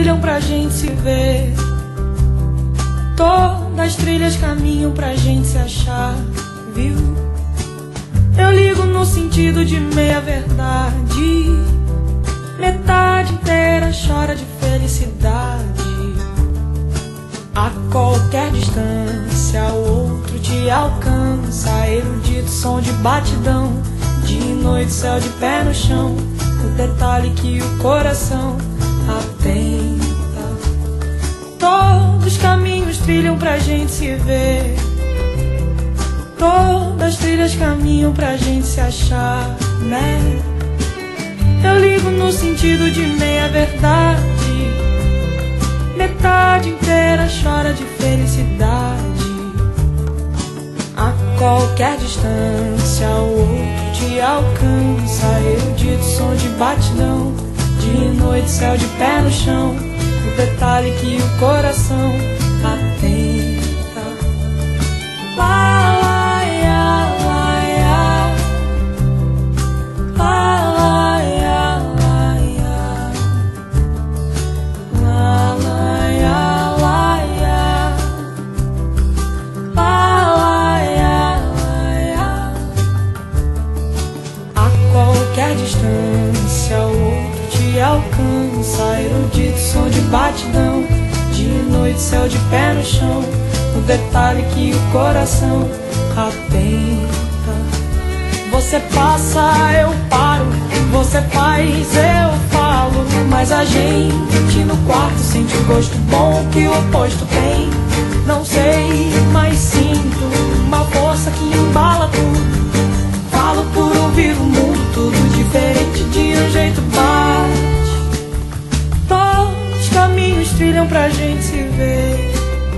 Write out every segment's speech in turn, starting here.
trilham pra gente se ver, todas as trilhas caminham pra gente se achar, viu? Eu ligo no sentido de meia verdade, metade inteira chora de felicidade. A qualquer distância o outro te alcança, erudito som de batidão, de noite céu de pé no chão, o detalhe que o coração atenta. Todos os caminhos trilham pra gente se ver, todas as trilhas caminham pra gente se achar, né? Eu ligo no sentido de meia verdade, metade inteira chora de felicidade. A qualquer distância o outro te alcança, erudito som de batidão, de noite céu de pé no chão, o detalhe que o coração atenta. Lá, lá, ia, lá, ia. Lá, lá, ia, lá, ia. Lá, lá, ia, lá, ia. Lá, lá, ia, lá, ia. A qualquer distância o outro te alcança, erudito som de batidão, de noite céu de pé no chão, o detalhe que o coração atenta. Você passa, eu paro, você faz, eu falo, mas a gente no quarto sente o gosto bom que o oposto tem. Não sei, mas sinto uma força que embala tudo. Falo por ouvir o mundo, tudo diferente de um jeito bate. Todos os caminhos trilham pra gente se ver,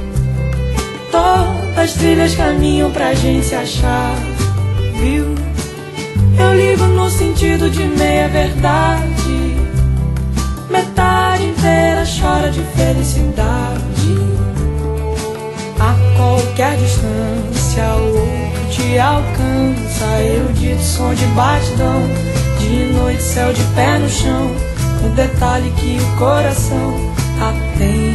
todas as trilhas caminham pra gente se achar, viu? Eu ligo no sentido de meia verdade, metade inteira chora de felicidade. A qualquer distância o outro te alcança, erudito som de batidão, de noite céu de pé no chão, o detalhe que o coração atende.